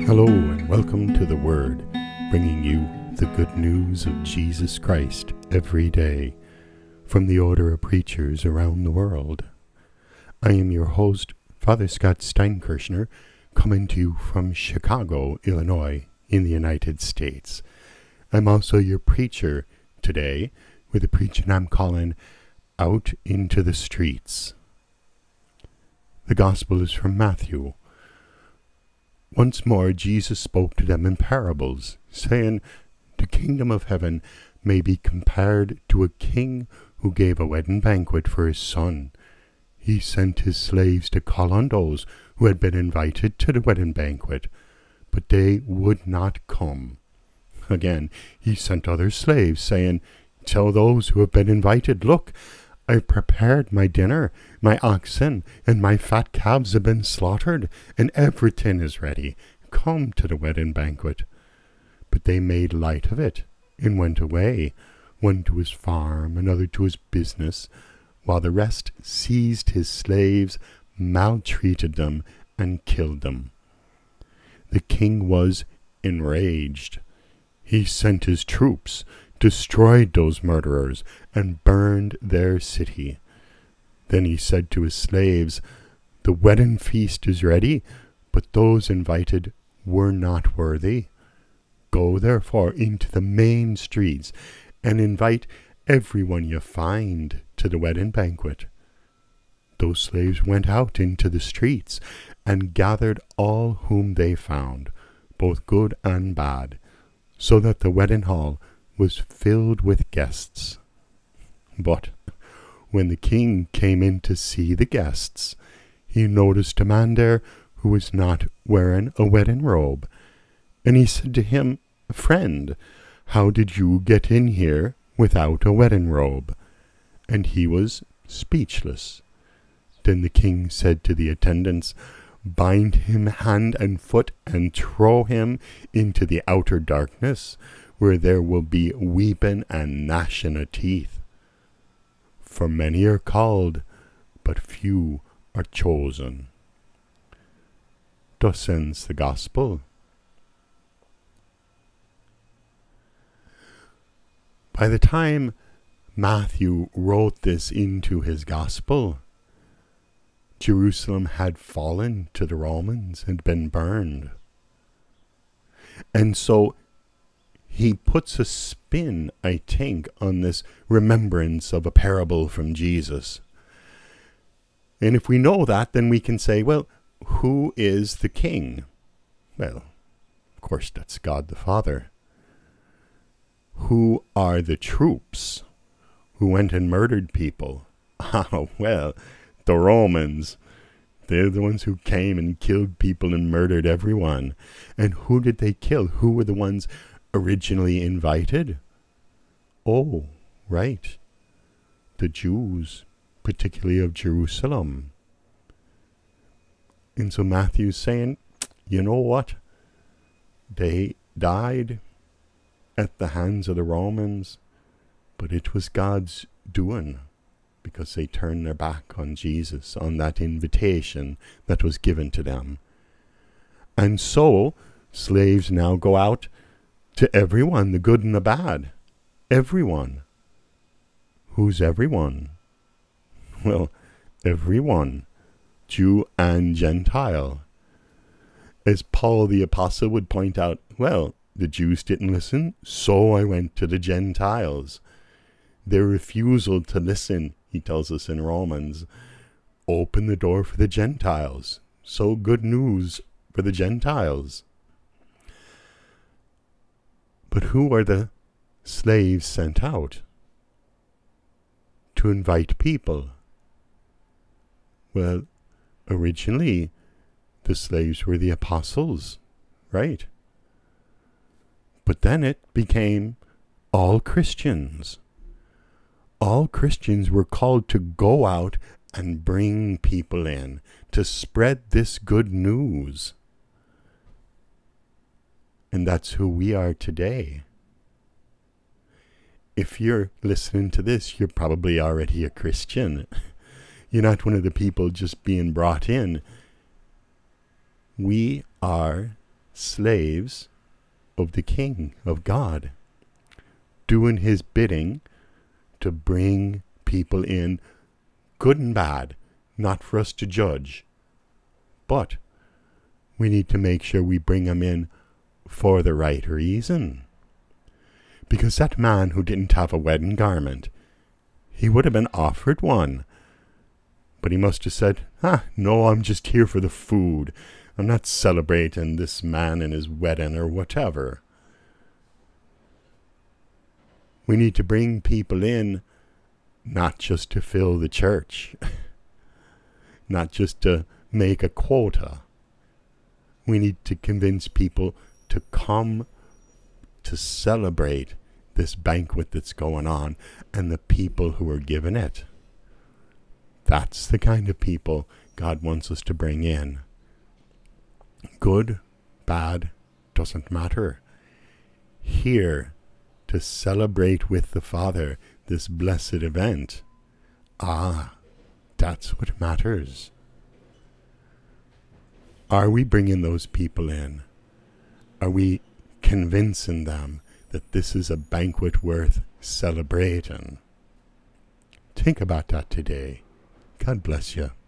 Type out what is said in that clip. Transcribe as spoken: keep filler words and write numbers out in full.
Hello and welcome to The Word, bringing you the good news of Jesus Christ every day from the order of preachers around the world. I am your host, Father Scott Steinkirchner, coming to you from Chicago, Illinois, in the United States. I'm also your preacher today with a preaching I'm calling Out into the Streets. The Gospel is from Matthew. Once more Jesus spoke to them in parables, saying, "The kingdom of heaven may be compared to a king who gave a wedding banquet for his son. He sent his slaves to call on those who had been invited to the wedding banquet, but they would not come. Again, he sent other slaves, saying, 'Tell those who have been invited, look, I've prepared my dinner, my oxen and my fat calves have been slaughtered, and everything is ready. Come to the wedding banquet.' But they made light of it and went away, one to his farm, another to his business, while the rest seized his slaves, maltreated them, and killed them. The king was enraged. He sent his troops, destroyed those murderers, and burned their city. Then he said to his slaves, 'The wedding feast is ready, but those invited were not worthy. Go therefore into the main streets and invite everyone you find to the wedding banquet.' Those slaves went out into the streets and gathered all whom they found, both good and bad, so that the wedding hall was filled with guests. But when the king came in to see the guests, he noticed a man there who was not wearing a wedding robe. And he said to him, 'Friend, how did you get in here without a wedding robe?' And he was speechless. Then the king said to the attendants, 'Bind him hand and foot and throw him into the outer darkness, where there will be weeping and gnashing of teeth. For many are called, but few are chosen.'" Thus ends the Gospel. By the time Matthew wrote this into his Gospel, Jerusalem had fallen to the Romans and been burned. And so he puts a spin, I think, on this remembrance of a parable from Jesus. And if we know that, then we can say, well, who is the king? Well, of course, that's God the Father. Who are the troops who went and murdered people? Oh, well, the Romans. They're the ones who came and killed people and murdered everyone. And who did they kill? Who were the ones originally invited? Oh, right. The Jews, particularly of Jerusalem. And so Matthew's saying, you know what? They died at the hands of the Romans, but it was God's doing, because they turned their back on Jesus, on that invitation that was given to them. And so slaves now go out to everyone, the good and the bad. Everyone. Who's everyone? Well, everyone. Jew and Gentile. As Paul the Apostle would point out, well, the Jews didn't listen, so I went to the Gentiles. Their refusal to listen, he tells us in Romans, opened the door for the Gentiles. So good news for the Gentiles. But who are the slaves sent out to invite people? Well, originally, the slaves were the apostles, right? But then it became all Christians. All Christians were called to go out and bring people in, to spread this good news. And that's who we are today. If you're listening to this, you're probably already a Christian. You're not one of the people just being brought in. We are slaves of the King, of God, doing his bidding to bring people in, good and bad, not for us to judge, but we need to make sure we bring them in for the right reason. Because that man who didn't have a wedding garment, he would have been offered one. But he must have said, ah, no, I'm just here for the food. I'm not celebrating this man and his wedding or whatever. We need to bring people in, not just to fill the church, not just to make a quota. We need to convince people to come to celebrate this banquet that's going on and the people who are given it. That's the kind of people God wants us to bring in. Good, bad, doesn't matter. Here to celebrate with the Father this blessed event. Ah, that's what matters. Are we bringing those people in? Are we convincing them that this is a banquet worth celebrating? Think about that today. God bless you.